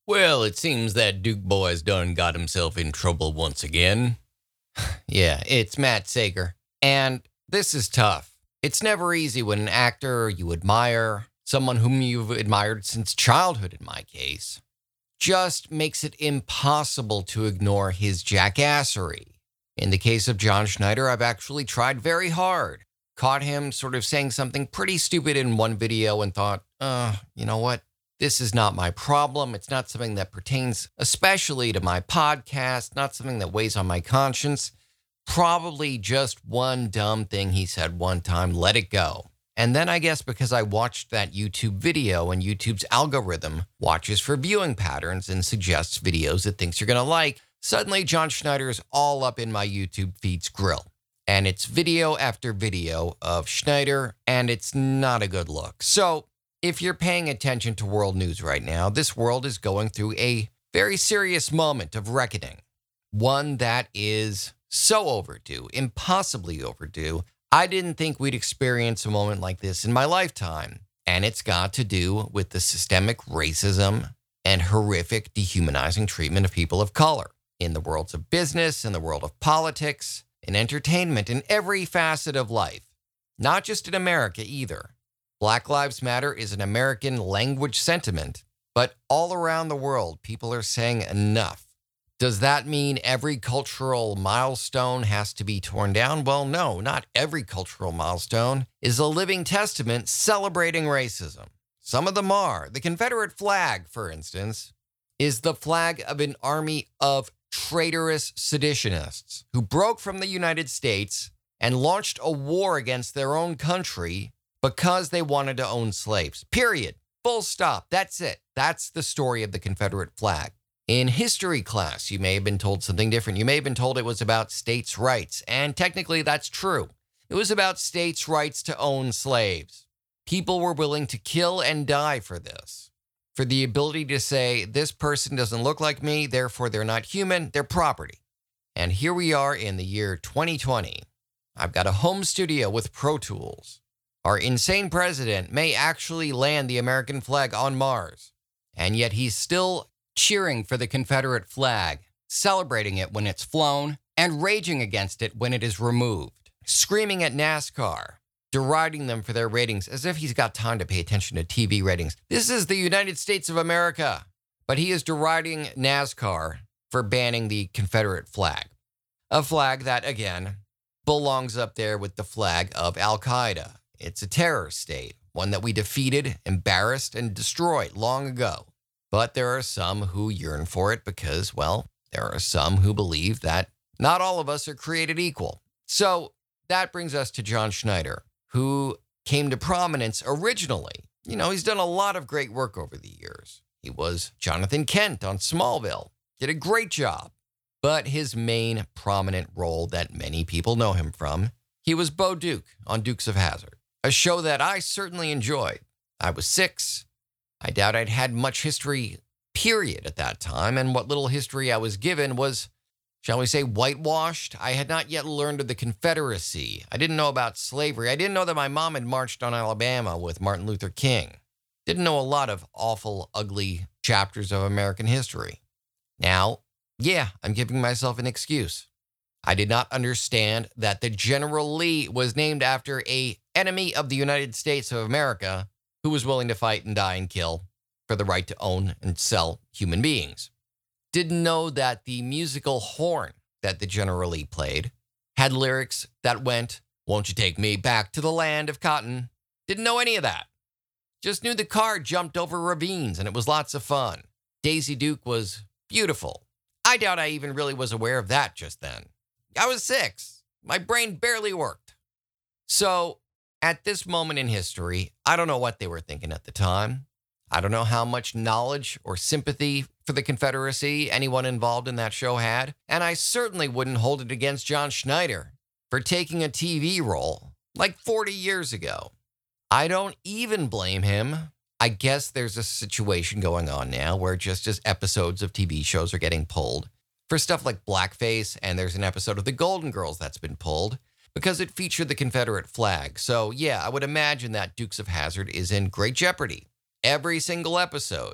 Well, it seems that Duke Boy's done got himself in trouble once again. Yeah, it's Matt Sager. And this is tough. It's never easy when an actor you admire, someone whom you've admired since childhood in my case, just makes it impossible to ignore his jackassery. In the case of John Schneider, I've actually tried very hard. Caught him sort of saying something pretty stupid in one video and thought, you know what? This is not my problem. It's not something that pertains especially to my podcast, not something that weighs on my conscience. Probably just one dumb thing he said one time, let it go. And then I guess because I watched that YouTube video and YouTube's algorithm watches for viewing patterns and suggests videos it thinks you're going to like, suddenly John Schneider is all up in my YouTube feed's grill. And it's video after video of Schneider, and it's not a good look. So if you're paying attention to world news right now, this world is going through a very serious moment of reckoning. One that is so overdue, impossibly overdue. I didn't think we'd experience a moment like this in my lifetime. And it's got to do with the systemic racism and horrific dehumanizing treatment of people of color in the worlds of business, in the world of politics, in entertainment, in every facet of life. Not just in America either. Black Lives Matter is an American language sentiment, but all around the world, people are saying enough. Does that mean every cultural milestone has to be torn down? Well, no, not every cultural milestone is a living testament celebrating racism. Some of them are. The Confederate flag, for instance, is the flag of an army of traitorous seditionists who broke from the United States and launched a war against their own country because they wanted to own slaves. Period. Full stop. That's it. That's the story of the Confederate flag. In history class, you may have been told something different. You may have been told it was about states' rights, and technically that's true. It was about states' rights to own slaves. People were willing to kill and die for this, for the ability to say, this person doesn't look like me, therefore they're not human, they're property. And here we are in the year 2020. I've got a home studio with Pro Tools. Our insane president may actually land the American flag on Mars, and yet he's still cheering for the Confederate flag, celebrating it when it's flown, and raging against it when it is removed, screaming at NASCAR, deriding them for their ratings as if he's got time to pay attention to TV ratings. This is the United States of America, but he is deriding NASCAR for banning the Confederate flag, a flag that, again, belongs up there with the flag of Al-Qaeda. It's a terror state, one that we defeated, embarrassed, and destroyed long ago. But there are some who yearn for it because, well, there are some who believe that not all of us are created equal. So that brings us to John Schneider, who came to prominence originally. You know, he's done a lot of great work over the years. He was Jonathan Kent on Smallville, did a great job. But his main prominent role that many people know him from, he was Bo Duke on Dukes of Hazzard, a show that I certainly enjoyed. I was 6. I doubt I'd had much history, period, at that time, and what little history I was given was, shall we say, whitewashed. I had not yet learned of the Confederacy. I didn't know about slavery. I didn't know that my mom had marched on Alabama with Martin Luther King. Didn't know a lot of awful, ugly chapters of American history. Now, yeah, I'm giving myself an excuse. I did not understand that the General Lee was named after an enemy of the United States of America who was willing to fight and die and kill for the right to own and sell human beings. Didn't know that the musical horn that the General Lee played had lyrics that went, "Won't you take me back to the land of cotton?" Didn't know any of that. Just knew the car jumped over ravines and it was lots of fun. Daisy Duke was beautiful. I doubt I even really was aware of that just then. I was 6. My brain barely worked. So, at this moment in history, I don't know what they were thinking at the time. I don't know how much knowledge or sympathy for the Confederacy anyone involved in that show had. And I certainly wouldn't hold it against John Schneider for taking a TV role like 40 years ago. I don't even blame him. I guess there's a situation going on now where just as episodes of TV shows are getting pulled for stuff like blackface, and there's an episode of The Golden Girls that's been pulled because it featured the Confederate flag. So yeah, I would imagine that Dukes of Hazzard is in great jeopardy. Every single episode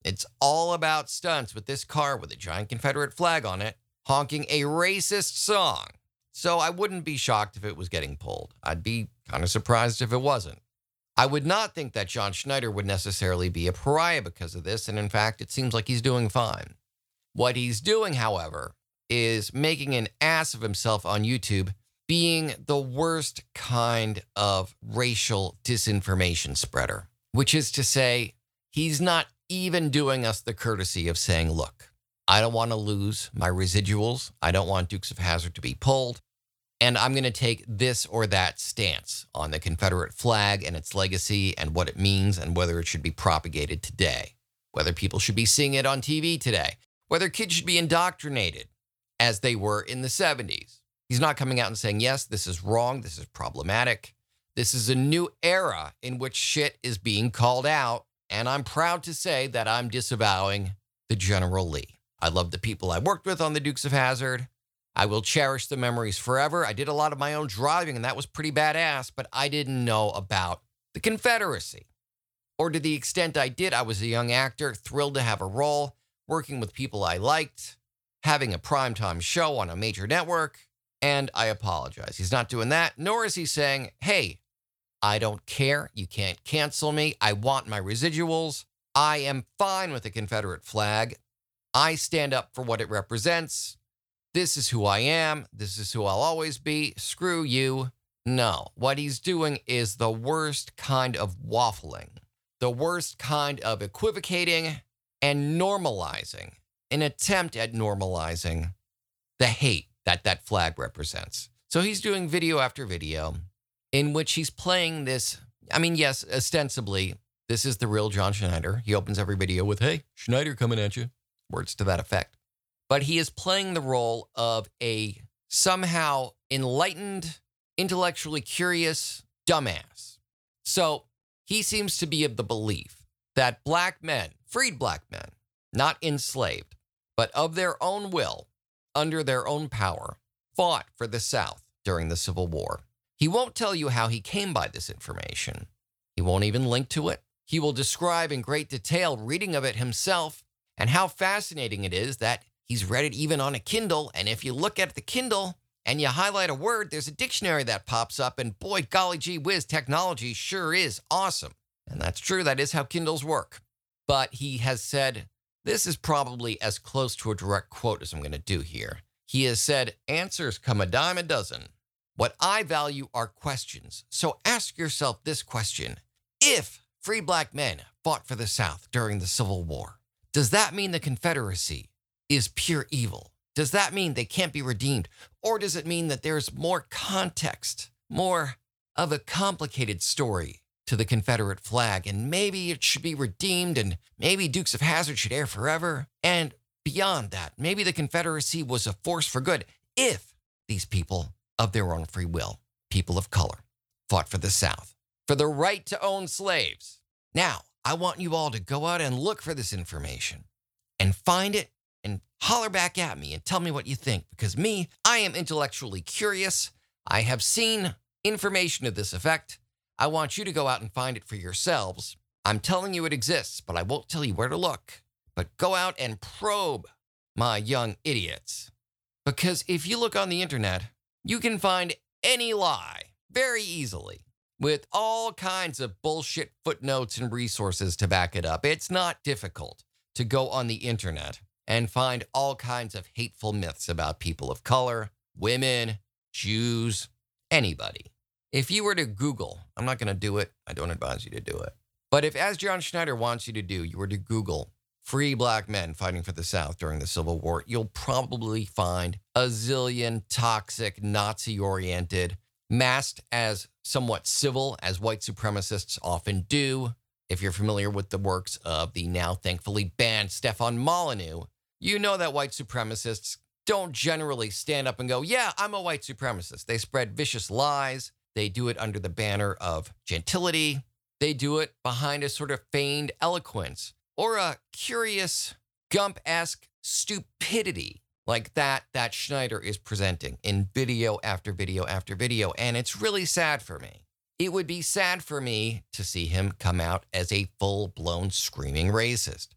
It's all about stunts with this car with a giant Confederate flag on it, honking a racist song. So I wouldn't be shocked if it was getting pulled. I'd be kind of surprised if it wasn't. I would not think that John Schneider would necessarily be a pariah because of this, and in fact, it seems like he's doing fine. What he's doing, however, is making an ass of himself on YouTube, being the worst kind of racial disinformation spreader, which is to say, he's not even doing us the courtesy of saying, look, I don't want to lose my residuals. I don't want Dukes of Hazzard to be pulled. And I'm going to take this or that stance on the Confederate flag and its legacy and what it means and whether it should be propagated today, whether people should be seeing it on TV today, whether kids should be indoctrinated as they were in the 70s. He's not coming out and saying, yes, this is wrong, this is problematic. This is a new era in which shit is being called out, and I'm proud to say that I'm disavowing the General Lee. I love the people I worked with on the Dukes of Hazzard. I will cherish the memories forever. I did a lot of my own driving, and that was pretty badass, but I didn't know about the Confederacy. Or to the extent I did, I was a young actor, thrilled to have a role, working with people I liked, having a primetime show on a major network, and I apologize. He's not doing that, nor is he saying, hey, I don't care. You can't cancel me. I want my residuals. I am fine with the Confederate flag. I stand up for what it represents. This is who I am. This is who I'll always be. Screw you. No, what he's doing is the worst kind of waffling, the worst kind of equivocating and normalizing, an attempt at normalizing the hate that that flag represents. So he's doing video after video in which he's playing this. I mean, yes, ostensibly, this is the real John Schneider. He opens every video with, hey, Schneider coming at you. Words to that effect. But he is playing the role of a somehow enlightened, intellectually curious dumbass. So he seems to be of the belief that black men, freed black men, not enslaved, but of their own will, under their own power, fought for the South during the Civil War. He won't tell you how he came by this information. He won't even link to it. He will describe in great detail reading of it himself and how fascinating it is that he's read it even on a Kindle, and if you look at the Kindle and you highlight a word, there's a dictionary that pops up, and boy, golly gee whiz, technology sure is awesome. And that's true, that is how Kindles work. But he has said, this is probably as close to a direct quote as I'm going to do here. He has said, answers come a dime a dozen. What I value are questions. So ask yourself this question. If free black men fought for the South during the Civil War, does that mean the Confederacy is pure evil? Does that mean they can't be redeemed? Or does it mean that there's more context, more of a complicated story to the Confederate flag, and maybe it should be redeemed, and maybe Dukes of Hazzard should air forever? And beyond that, maybe the Confederacy was a force for good if these people of their own free will, people of color, fought for the South, for the right to own slaves. Now, I want you all to go out and look for this information and find it and holler back at me and tell me what you think. Because me, I am intellectually curious. I have seen information to this effect. I want you to go out and find it for yourselves. I'm telling you it exists, but I won't tell you where to look. But go out and probe, my young idiots. Because if you look on the internet, you can find any lie very easily with all kinds of bullshit footnotes and resources to back it up. It's not difficult to go on the internet and find all kinds of hateful myths about people of color, women, Jews, anybody. If you were to Google, I'm not going to do it. I don't advise you to do it. But if, as John Schneider wants you to do, you were to Google free black men fighting for the South during the Civil War, you'll probably find a zillion toxic, Nazi-oriented, masked as somewhat civil, as white supremacists often do. If you're familiar with the works of the now thankfully banned Stefan Molyneux, you know that white supremacists don't generally stand up and go, yeah, I'm a white supremacist. They spread vicious lies. They do it under the banner of gentility. They do it behind a sort of feigned eloquence or a curious Gump-esque stupidity like that Schneider is presenting in video after video after video. And it's really sad for me. It would be sad for me to see him come out as a full-blown screaming racist.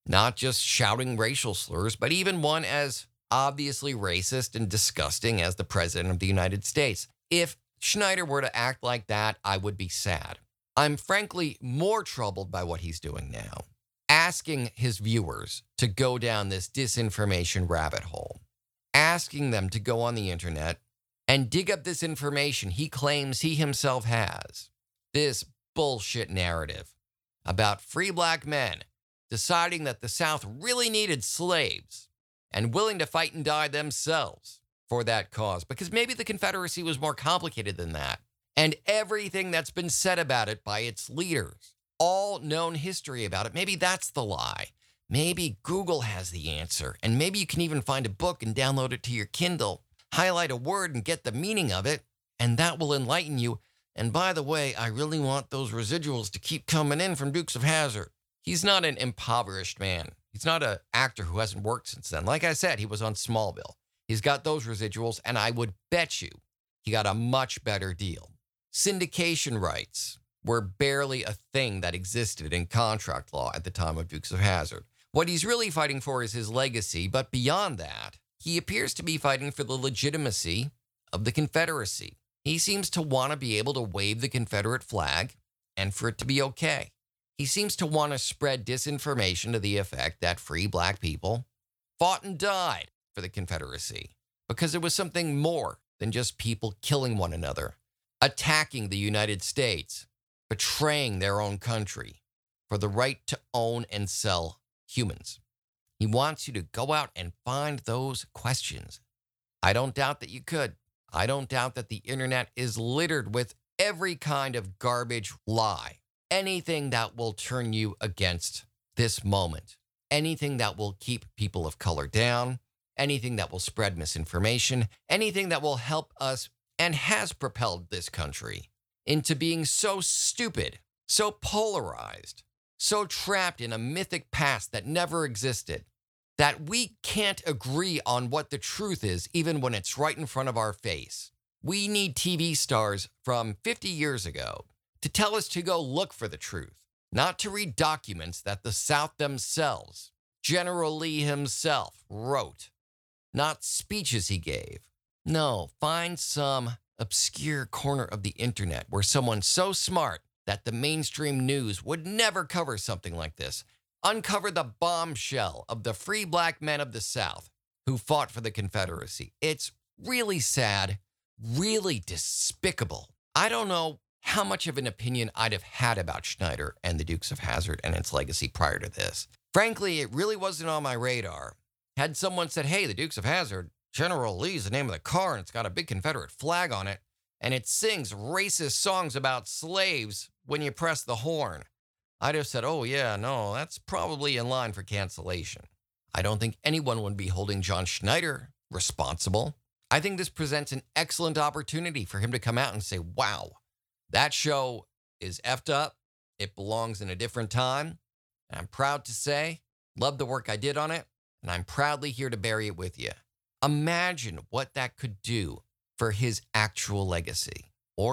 Not just shouting racial slurs, but even one as obviously racist and disgusting as the President of the United States. If Schneider were to act like that, I would be sad. I'm frankly more troubled by what he's doing now, asking his viewers to go down this disinformation rabbit hole, asking them to go on the internet and dig up this information he claims he himself has. This bullshit narrative about free black men deciding that the South really needed slaves and willing to fight and die themselves for that cause, because maybe the Confederacy was more complicated than that. And everything that's been said about it by its leaders, all known history about it, maybe that's the lie. Maybe Google has the answer, and maybe you can even find a book and download it to your Kindle, highlight a word and get the meaning of it, and that will enlighten you. And by the way, I really want those residuals to keep coming in from Dukes of Hazzard. He's not an impoverished man. He's not an actor who hasn't worked since then. Like I said, he was on Smallville. He's got those residuals, and I would bet you he got a much better deal. Syndication rights were barely a thing that existed in contract law at the time of Dukes of Hazzard. What he's really fighting for is his legacy, but beyond that, he appears to be fighting for the legitimacy of the Confederacy. He seems to want to be able to wave the Confederate flag and for it to be okay. He seems to want to spread disinformation to the effect that free black people fought and died for the Confederacy because it was something more than just people killing one another, attacking the United States, betraying their own country for the right to own and sell humans. He wants you to go out and find those questions. I don't doubt that you could. I don't doubt that the internet is littered with every kind of garbage lie. Anything that will turn you against this moment. Anything that will keep people of color down. Anything that will spread misinformation. Anything that will help us and has propelled this country into being so stupid, so polarized, so trapped in a mythic past that never existed, that we can't agree on what the truth is even when it's right in front of our face. We need TV stars from 50 years ago to tell us to go look for the truth, not to read documents that the South themselves, General Lee himself, wrote, not speeches he gave. No, find some obscure corner of the internet where someone so smart that the mainstream news would never cover something like this. Uncover the bombshell of the free black men of the South who fought for the Confederacy. It's really sad, really despicable. I don't know how much of an opinion I'd have had about Schneider and the Dukes of Hazzard and its legacy prior to this. Frankly, it really wasn't on my radar. Had someone said, hey, the Dukes of Hazzard, General Lee's the name of the car, and it's got a big Confederate flag on it, and it sings racist songs about slaves when you press the horn, I'd have said, oh yeah, no, that's probably in line for cancellation. I don't think anyone would be holding John Schneider responsible. I think this presents an excellent opportunity for him to come out and say, wow, that show is effed up. It belongs in a different time. And I'm proud to say, love the work I did on it, and I'm proudly here to bury it with you. Imagine what that could do for his actual legacy. Or,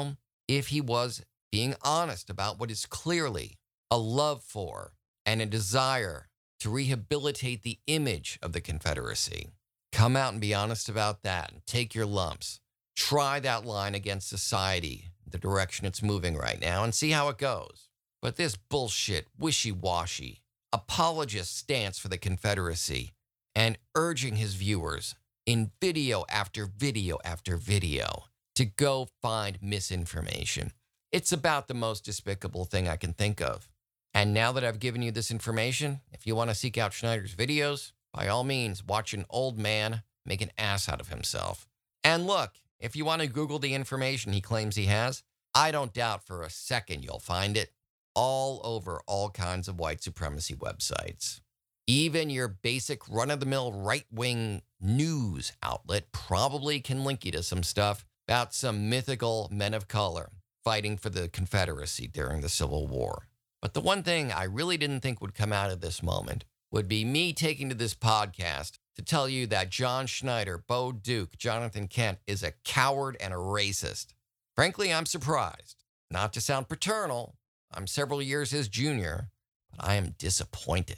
if he was being honest about what is clearly a love for and a desire to rehabilitate the image of the Confederacy. Come out and be honest about that and take your lumps. Try that line against society, the direction it's moving right now, and see how it goes. But this bullshit, wishy-washy, apologist stance for the Confederacy and urging his viewers in video after video after video to go find misinformation. It's about the most despicable thing I can think of. And now that I've given you this information, if you want to seek out Schneider's videos, by all means, watch an old man make an ass out of himself. And look, if you want to Google the information he claims he has, I don't doubt for a second you'll find it all over all kinds of white supremacy websites. Even your basic run-of-the-mill right-wing news outlet probably can link you to some stuff about some mythical men of color fighting for the Confederacy during the Civil War. But the one thing I really didn't think would come out of this moment would be me taking to this podcast to tell you that John Schneider, Bo Duke, Jonathan Kent is a coward and a racist. Frankly, I'm surprised. Not to sound paternal, I'm several years his junior, but I am disappointed.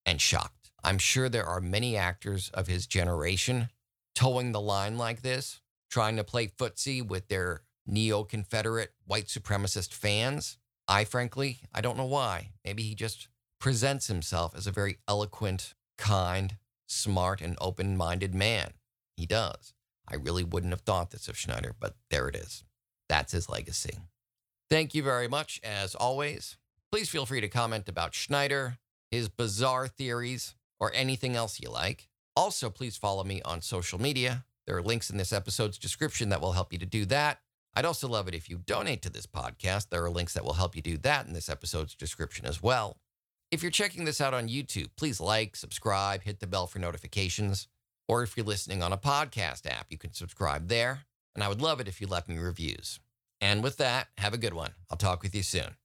and shocked. I'm sure there are many actors of his generation towing the line like this, trying to play footsie with their neo-Confederate white supremacist fans. I don't know why. Maybe he just presents himself as a very eloquent, kind, smart, and open-minded man. He does. I really wouldn't have thought this of Schneider, but there it is. That's his legacy. Thank you very much, as always. Please feel free to comment about Schneider, his bizarre theories, or anything else you like. Also, please follow me on social media. There are links in this episode's description that will help you to do that. I'd also love it if you donate to this podcast. There are links that will help you do that in this episode's description as well. If you're checking this out on YouTube, please like, subscribe, hit the bell for notifications. Or if you're listening on a podcast app, you can subscribe there. And I would love it if you left me reviews. And with that, have a good one. I'll talk with you soon.